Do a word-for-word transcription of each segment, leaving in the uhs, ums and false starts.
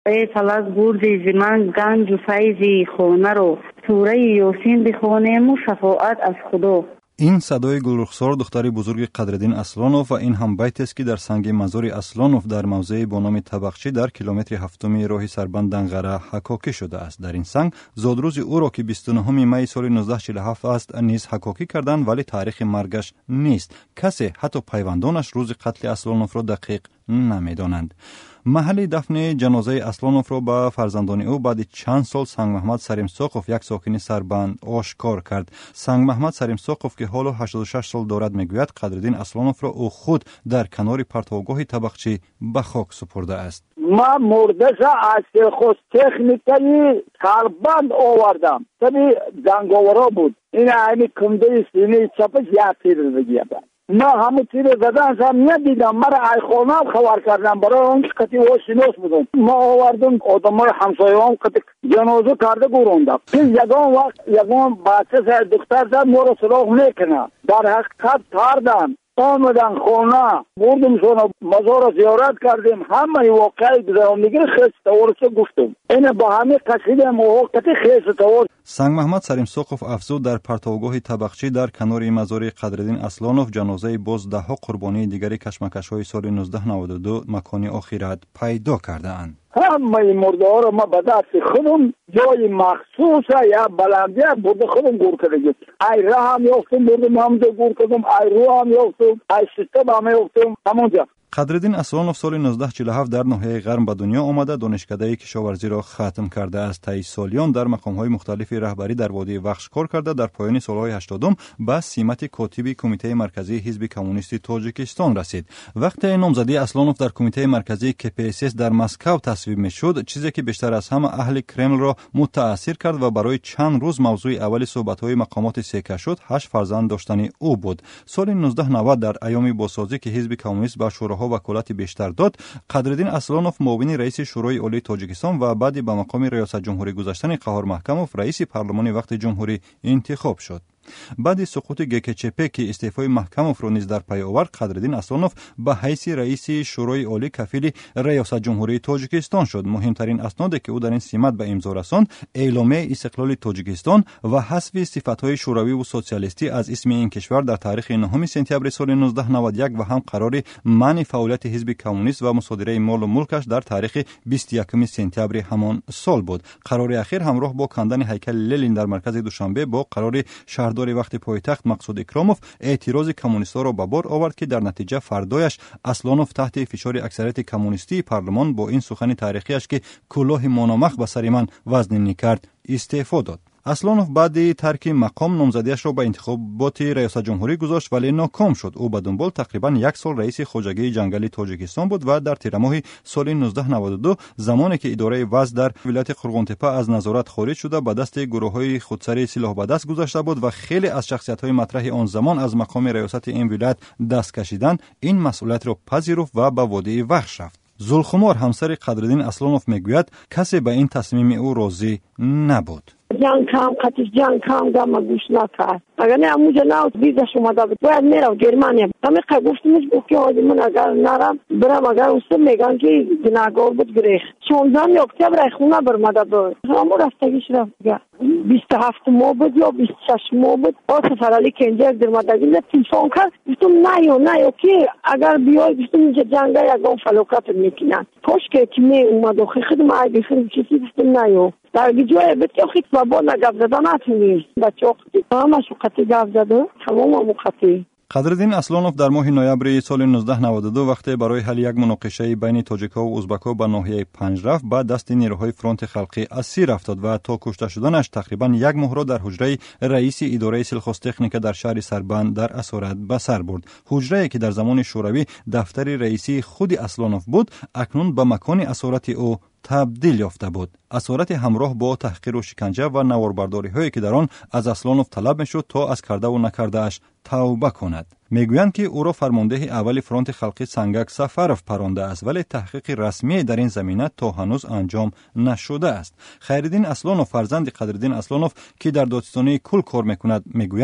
ای فلک بردی ز من گنج و فیض خانه رو، سوره یاسین بخوانیم و شفاعت از خدا. این صدای گلرخسار دختر بزرگ قدردین اسلانوف و این هم بیت است که در سنگ مزار اسلانوف در موضع با نام تبخچی در کیلومتر هفتم راه سربند دنغره حکاکی شده است. در این سنگ زادروز او را که بیست و نهم می سال نوزده چهل و هفت است نیز حکاکی کردند، ولی تاریخ مرگش نیست. کسی حتی پیوندانش روز قتل اسلانوف را دقیق نمیدانند. محل دفن جنازه اسلانوف را به فرزندان او بعد چند سال سنگ محمد سریمساقوف یک ساکن سربند آشکار کرد. سنگ محمد سریمساقوف که حالا هشتاد و شش سال دارد میگوید قدردین اسلانوف را او خود در کنار پرتوگاه تبخچی به خاک سپرده است. ما مردش از سرخوش تکنیکایی سربند آوردم. تبی زنگاورا بود. این همین کنده سینه چپش یک تیر بگیردم. ما همون تیر زدن هم ندیدم. مرا ای خانه خبر کردم برای اون کتی و شناس بودم. ما آوردم آدم های همسایه هم کتی جنازه کرده گروندم. یگان وقت یگان بچه سر دختر زد ما را سراغ میکنه. در حقیقت تردن آمدن خانه بردم شونه مزار زیارت کردیم. همه واقعی گذراندگی خیست تورسه گفتم اینه با همه قصیدم و وقتی خیست تور. سنگ محمد سریمساقوف افزود در پرتوگاه تبخچی در کنار مزار قدردین اسلانوف جنازه باز ده ها قربانی دیگری کشمکش های سال نوزده نود و دو مکانی آخرت پیدا کرده اند. همه مرده ها را ما به دست خودم جای مخصوص یا بلندی برده خودم گور کردیم. ای راه هم یافتم بردم همونجا گور کردم، ای رو هم یافتم، ای سیستم هم یافتم همونجا. قدردین اسلانوف سال نوزده چهل و هفت در ناحیه غرب به دنیا آمده دانشکده کشاورزی را ختم کرده است. طی سالیان در مقام‌های مختلف رهبری در وادی وخش کار کرده. در پایان سالهای هشتادم به سمت کاتب کمیته مرکزی حزب کمونیست تاجیکستان رسید. وقتی نامزدی اسلانوف در کمیته مرکزی کی پی اس اس در مسکو تصویب می‌شد، چیزی که بیشتر از همه اهل کرمل را متأثر کرد و برای چند روز موضوع اول صحبت‌های مقامات سکه شد، هشت فرزند داشتن او بود. سال نوزده نود در ایام بازسازی که حزب کمونیست به شوراها وکالت بیشتر داد، قدردین اسلانوف معاون رئیس شورای عالی تاجیکستان و بعد به مقام ریاست جمهوری گذاشتن قهار محکموف رئیس پارلمان وقت جمهوری انتخاب شد. بعد سقوط گکچپ که استعفای محکموف را نیز در پی آورد، قدردین اسلانوف به حیث رئیس شورای عالی کفیل ریاست جمهوری تاجیکستان شد. مهمترین اسنادی که او در این سمت به امضا رساند اعلامیه استقلال تاجیکستان و حذف صفت‌های شوروی و سوسیالیستی از اسم این کشور در تاریخ نهم سپتامبر سال نوزده نود و یک و هم قرار منع فعالیت حزب کمونیست و مصادره مال و ملکش در تاریخ بیست و یکم سپتامبر همان سال بود. قرار اخیر همراه با کندن هیکل لنین در مرکز دوشنبه با قرار شهردار وقت پایتخت مقصود اکراموف اعتراض کمونیست‌ها را به بار آورد که در نتیجه فردایش اسلانوف تحت فشار اکثریت کمونیستی پارلمان با این سخن تاریخیش که کلاه مانامخ به سر من وزن نکرد استعفا داد. اسلانوف بعد ترک مقام نامزدیش را به انتخابات ریاست جمهوری گذاشت ولی ناکام شد. او به دنبال تقریبا یک سال رئیس خواجگی جنگلی تاجیکستان بود و در تیر ماه سال نوزده نود و دو زمانی که اداره وضع در ولایت قرغنتپه از نظارت خارج شده به دست گروه‌های خودسری سلاح به دست گذاشته بود و خیلی از شخصیت‌های مطرح آن زمان از مقام ریاست این ولایت دست کشیدند، این مسئولیت را پذیرفت و به وادی وخش رفت. زلخمار همسر قدردین اسلانوف میگوید کسی به این تصمیم او راضی نبود. جنگ کم قطعش جنگ کم دم گوش نکرد. اگر نه اموجه نه ویزاش اومده بود باید میرم گرمانیا. همه که گفتمش گفت که من اگر نرم برم اگر اوست میگن که گناهگار بود گریخ. شانزده اکتبر خونه برمده بود. همون رفتگیش رفت. بیست و هفت ماه بود یا بیست و شش ماه بود. آسف علی کنجر درمدگی نه تلفن کرد. گفتم نه یا نه یا که اگر بیای گفتم اینجا جنگ یکم فلوکت میکنن. پاش که کی می اومد و خدمت ای بخیر چیزی گفتم نه یا در جای بچه خیلی بابا نگفت زده نتونی بچه خیلی همه شو قطعی گفت زده تمام همون قطعی. قدردین اسلانوف در ماه نوامبر سال نوزده نود و دو وقتی برای حل یک مناقشه بین تاجیک‌ها و ازبک‌ها به ناحیه پنج رفت با دست نیروهای فرانت خلقی اسیر افتاد و تا کشته شدنش تقریبا یک ماه را در حجره رئیس اداره سلخوس تکنیک در شهر سربند در اسارت به سر برد. حجره‌ای که در زمان شوروی دفتر رئیسی خود اسلانوف بود اکنون به مکان اسارت او تبدیل یافته بود. اسارت همراه با تحقیر و شکنجه و نواربرداری هایی که در آن از اسلانوف طلب میشد تا از کرده و نکرده اش توبه کند. میگویند که او را فرمانده اول فرانت خلقی سنگک سفرف پرانده است ولی تحقیق رسمی در این زمینه تا هنوز انجام نشده است. خیرالدین اسلانوف فرزند قدردین اسلانوف که در دادستانی کل کار میکند میگوید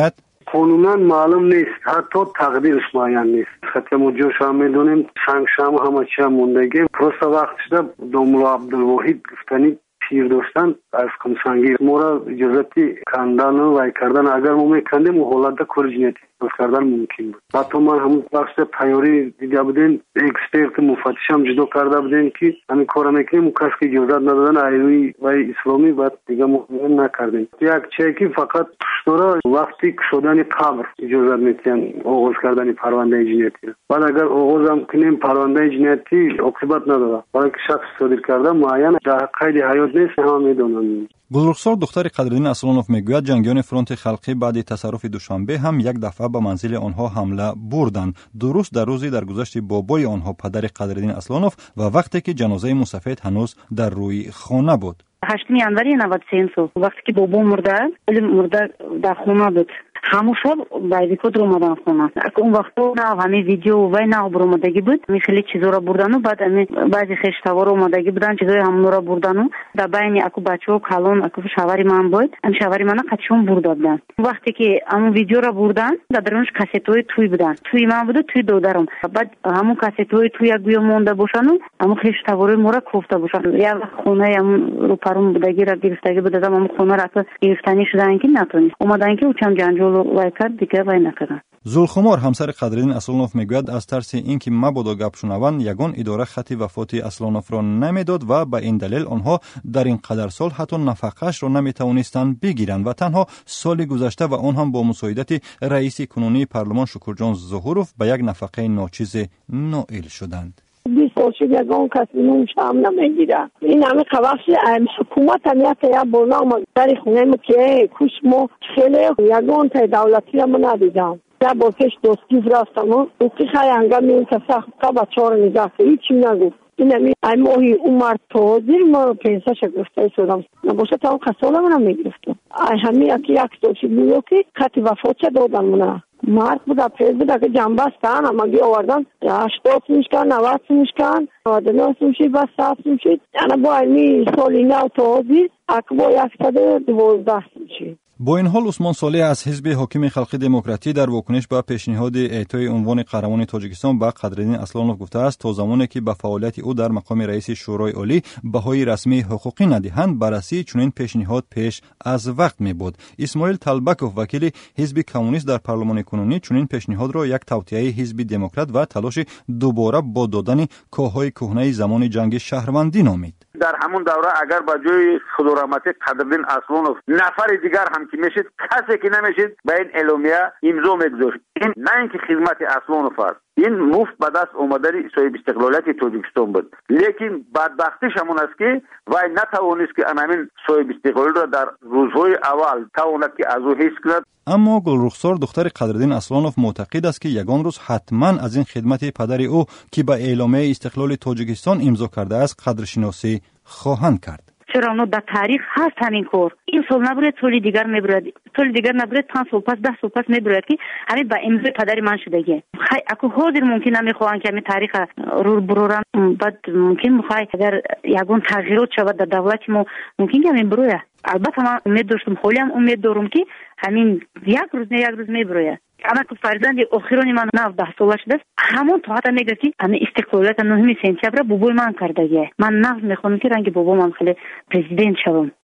قانونا معلوم نیست، حتی تقدیرش معین نیست. خاطر ما جوش هم میدونیم سنگ شام همه چی هم موندگی. پروسه وقت شده دوملا عبدالواحد گفتنی پیر داشتن از کمسنگی مورا اجازتی کندن و وای کردن اگر ما میکندیم و حالت کار جنتی باز کردن ممکن بود. حتی ما همون بخش تیاری دیده بودیم، اکسپرت مفتش هم جدا کرده بودیم که همین کار میکنیم و کسی که اجازت ندادن ایوی و اسلامی بعد دیگه ما نکردیم. یک چیزی فقط دورا وقتی شدن قبر اجازت میتین آغاز کردن پرونده جنایتی. بعد اگر آغاز هم کنیم پرونده جنایتی عاقبت نداره. برای که شخص صادر کرده معین در قید حیات نیست هم میدونن. گلرخسار دختر قدردین اصلانوف میگوید جنگیان فرانت خلقی بعد تصرف دوشنبه هم یک دفعه به منزل آنها حمله بردند. درست در روزی در گذشت بابای آنها پدر قدردین اصلانوف و وقتی که جنازه موسفید هنوز در روی خانه بود. هشتم январи نود و سه وقتی که بابا مرده، ولی مرده در خانه بود. همون شب بایدیکو در اومدن خونه. اون وقتا نه همه ویدیو و نه برآمدگی بود. می خیلی چیزا را بردن و بعد می بعضی خشتوار اومدگی بودن چیزای همون را بردن و در بین اکو بچه‌ها کلان اکو شواری من بود. ام شواری من قچون بردادن. وقتی که همون ویدیو را بردن در درونش کاستای توی بودن. توی من بود توی دودرم. بعد همون کاستای توی یک گویا مونده باشن و همون خشتوار مورا کوفته باشن. یا خونه همون رو پرون بودگی را گرفتگی بود دادم همون خونه را گرفتنی شدن که نتونی. اومدن که چم جنجال وای کرد دیگه وای نکردن. زلخمار همسر قدردین اصلانوف میگوید از ترس اینکه مبادا گپ شنوند یگان اداره خط وفات اصلانوف را نمیداد و به این دلیل آنها در این قدر سال حتی نفقه‌اش را نمیتوانستند بگیرند و تنها سال گذشته و آن هم با مساعدت رئیس کنونی پارلمان شکرجان ظهوروف به یک نفقه ناچیز نائل شدند. بیست سال شد یکان کسی نونش هم نمیگیره. این همه قبخش حکومت هم یک یا برنا ما در خونه ما که کش ما خیلی یکان تا دولتی هم ندیدم. یا با کش دوستی راستم و دوستی خیلی انگام این کسی که بچه ها رو نگاه که هیچی نگو. این همی ای ماهی اومر توزیر ما رو پینسه شگرفته شدم. نباشه تا اون کساله منم میگرفتم. ای همی یکی یک دوشی بیو که خطی وفات چه دادن منه. مرد بوده پیز بوده که جنبه استن همگی آوردن هشتاد میشکن نوست میشکن نوست میشید و ست میشید یعنی با اینی سالی نو توزیر اکبا یک سده دوازده میشید. با این حال عثمان صالح از حزب حاکم خلق دموکراتی در واکنش به پیشنهاد اعطای عنوان قهرمان تاجیکستان به قدردین اصلانوف گفته است تا زمانی که به فعالیت او در مقام رئیس شورای عالی بهای رسمی حقوقی ندهند بررسی چنین پیشنهاد پیش از وقت می بود. اسماعیل طلبکوف وکیل حزب کمونیست در پارلمان کنونی چنین پیشنهاد را یک توطئه حزب دموکرات و تلاش دوباره با دادن کاهای کهنه زمان جنگ شهروندی نامید. در همون دوره اگر با جای خدورحمتی قدردین اصلانوف نفر دیگر هم که میشید کسی که نمیشید به این اعلامیه امضا میگذاشت. این نه اینکه خدمت اصلانوف است، این مفت به دست آمدن صاحب استقلالیت تاجیکستان بود. لیکن بدبختیش همون است که وای نتوانست که همین صاحب استقلال را در روزهای اول تواند که از او حس کند. اما گلرخسار دختر قدردین اصلانوف معتقد است که یگان روز حتما از این خدمت پدر او که به اعلامیه استقلال تاجیکستان امضا کرده است قدرشناسی خواهند کرد. چرا اونو در تاریخ هست همین کار. این سال نبرد سال دیگر میبرد. سال دیگر نبرد پنج سال پس ده سال پس میبرد که همین با امضای پدر من شدگی. خیلی اکو حاضر ممکن نمیخوان که همین تاریخ رو برورن. بعد ممکن میخوای اگر یگان تغییرات شود در دولت ما ممکن که همین برویه. البته من امید داشتم خیلی هم امید دارم که همین یک روز نه یک روز میبرویه. اما که فرزند اخیرانی من نه ده ساله شده همون تا حتی میگه که همین استقلالیت نهم سپتامبر بابای من کردگی. من نفس میخوام که رنگ بابا من خیلی پرزیدنت شوم.